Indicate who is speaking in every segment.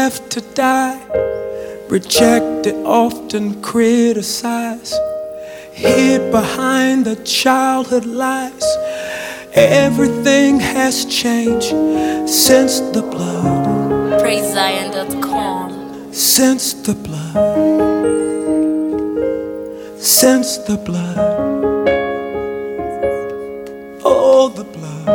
Speaker 1: left to die, rejected, often criticized, hid behind the childhood lies. Everything has changed since the blood.
Speaker 2: PraiseZion.com.
Speaker 1: Since the blood. Since the blood. Oh, the blood.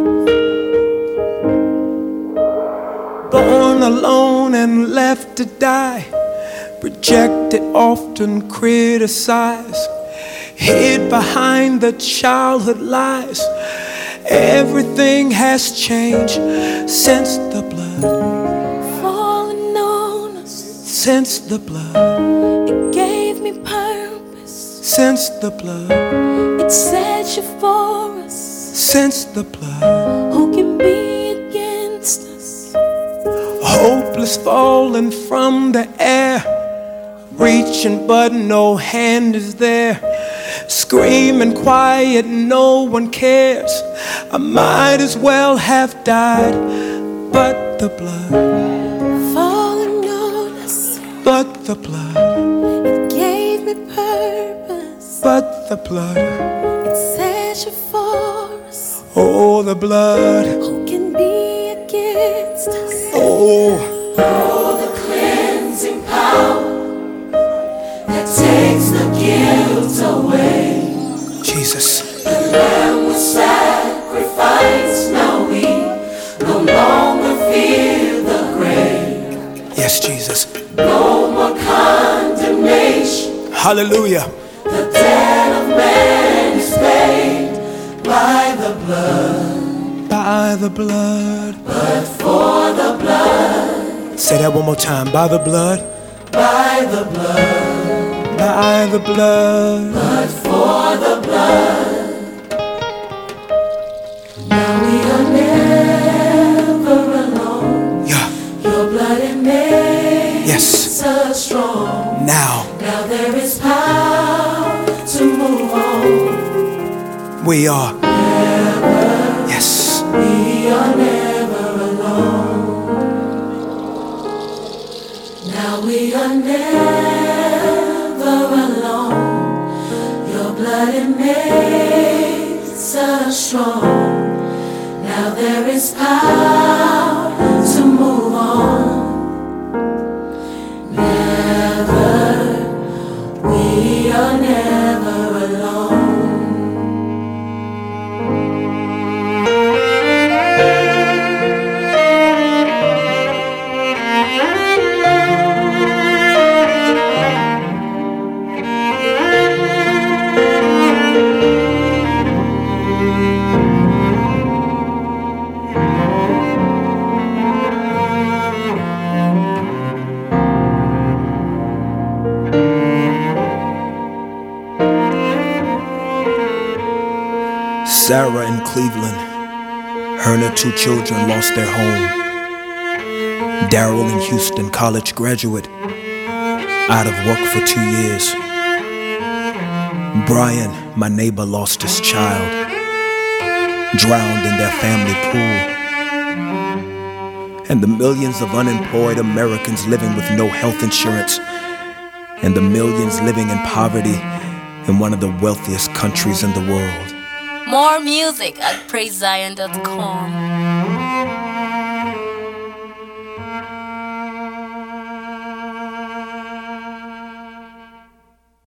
Speaker 1: Born alone and left to die, rejected, often criticized, hid behind the childhood lies. Everything has changed since the blood.
Speaker 2: Falling on us.
Speaker 1: Since the blood.
Speaker 2: It gave me purpose.
Speaker 1: Since the blood.
Speaker 2: It set you for us.
Speaker 1: Since the blood.
Speaker 2: Who can be against us?
Speaker 1: Hopeless, falling from the air, reaching but no hand is there. Screaming quiet, no one cares. I might as well have died, but the blood.
Speaker 2: Falling on us.
Speaker 1: But the blood.
Speaker 2: It gave me purpose.
Speaker 1: But the blood.
Speaker 2: It set you for us.
Speaker 1: Oh, the blood.
Speaker 2: Who can be against us?
Speaker 1: Oh,
Speaker 2: the cleansing power that takes the guilt away.
Speaker 1: Jesus.
Speaker 2: The Lamb was sacrificed. Now we no longer fear the grave.
Speaker 1: Yes, Jesus.
Speaker 2: No more condemnation.
Speaker 1: Hallelujah.
Speaker 2: The debt of man is paid by the blood.
Speaker 1: By the blood.
Speaker 2: But for the blood.
Speaker 1: Say that one more time. By the blood.
Speaker 2: By the blood.
Speaker 1: By the blood.
Speaker 2: But for the blood. Now we are never alone.
Speaker 1: Yeah.
Speaker 2: Your blood it makes
Speaker 1: Yes.
Speaker 2: us strong.
Speaker 1: Now
Speaker 2: Now there is power to move on.
Speaker 1: we are.
Speaker 2: Never.
Speaker 1: Yes.
Speaker 2: We are never alone. Now we are never alone. Your blood it makes us strong. Now there is power to move on. Never, we are never alone.
Speaker 1: Sarah in Cleveland, her and her 2 children lost their home. Daryl in Houston, college graduate, out of work for 2 years. Brian, my neighbor, lost his child, drowned in their family pool. And the millions of unemployed Americans living with no health insurance, and the millions living in poverty in one of the wealthiest countries in the world.
Speaker 2: More music at PraiseZion.com.